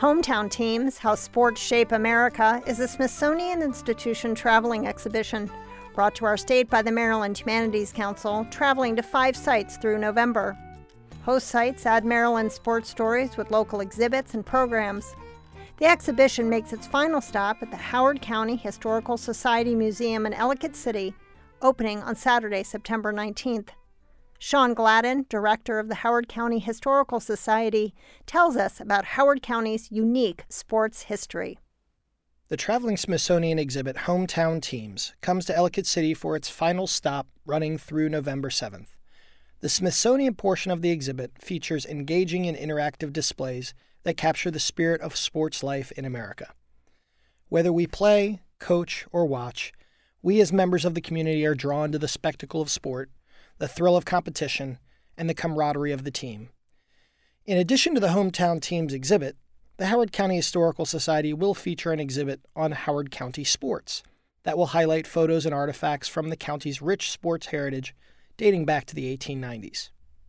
Hometown Teams: How Sports Shape America is a Smithsonian Institution traveling exhibition brought to our state by the Maryland Humanities Council, traveling to 5 sites through November. Host sites add Maryland sports stories with local exhibits and programs. The exhibition makes its final stop at the Howard County Historical Society Museum in Ellicott City, opening on Saturday, September 19th. Sean Gladden, director of the Howard County Historical Society, tells us about Howard County's unique sports history. The traveling Smithsonian exhibit Hometown Teams comes to Ellicott City for its final stop, running through November 7th. The Smithsonian portion of the exhibit features engaging and interactive displays that capture the spirit of sports life in America. Whether we play, coach, or watch, we as members of the community are drawn to the spectacle of sport, the thrill of competition, and the camaraderie of the team. In addition to the Hometown Teams exhibit, the Howard County Historical Society will feature an exhibit on Howard County sports that will highlight photos and artifacts from the county's rich sports heritage dating back to the 1890s.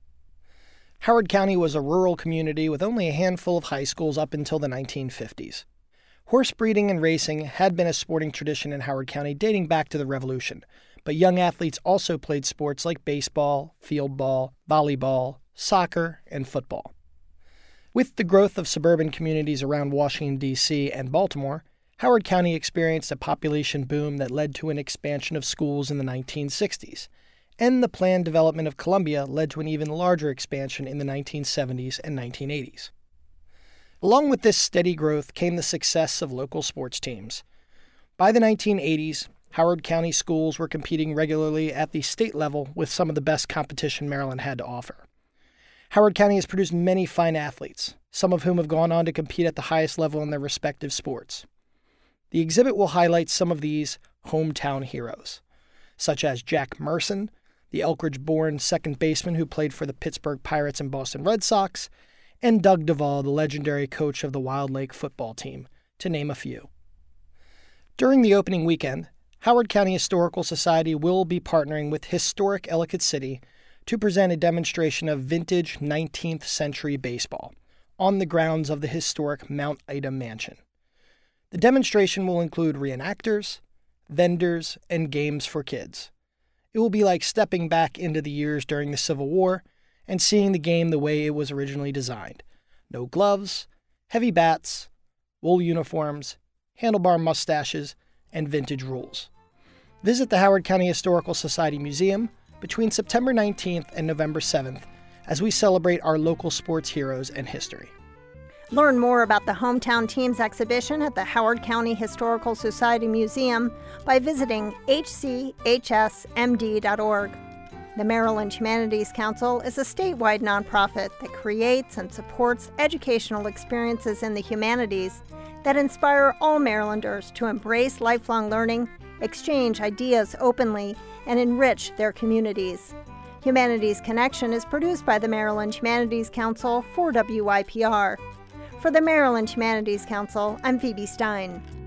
Howard County was a rural community with only a handful of high schools up until the 1950s. Horse breeding and racing had been a sporting tradition in Howard County dating back to the Revolution, but young athletes also played sports like baseball, field ball, volleyball, soccer, and football. With the growth of suburban communities around Washington, D.C. and Baltimore, Howard County experienced a population boom that led to an expansion of schools in the 1960s, and the planned development of Columbia led to an even larger expansion in the 1970s and 1980s. Along with this steady growth came the success of local sports teams. By the 1980s, Howard County schools were competing regularly at the state level with some of the best competition Maryland had to offer. Howard County has produced many fine athletes, some of whom have gone on to compete at the highest level in their respective sports. The exhibit will highlight some of these hometown heroes, such as Jack Merson, the Elkridge-born second baseman who played for the Pittsburgh Pirates and Boston Red Sox, and Doug Duvall, the legendary coach of the Wild Lake football team, to name a few. During the opening weekend, Howard County Historical Society will be partnering with Historic Ellicott City to present a demonstration of vintage 19th century baseball on the grounds of the historic Mount Ida Mansion. The demonstration will include reenactors, vendors, and games for kids. It will be like stepping back into the years during the Civil War and seeing the game the way it was originally designed. No gloves, heavy bats, wool uniforms, handlebar mustaches, and vintage rules. Visit the Howard County Historical Society Museum between September 19th and November 7th as we celebrate our local sports heroes and history. Learn more about the Hometown Teams exhibition at the Howard County Historical Society Museum by visiting hchsmd.org. The Maryland Humanities Council is a statewide nonprofit that creates and supports educational experiences in the humanities that inspire all Marylanders to embrace lifelong learning, exchange ideas openly, and enrich their communities. Humanities Connection is produced by the Maryland Humanities Council for WYPR. For the Maryland Humanities Council, I'm Phoebe Stein.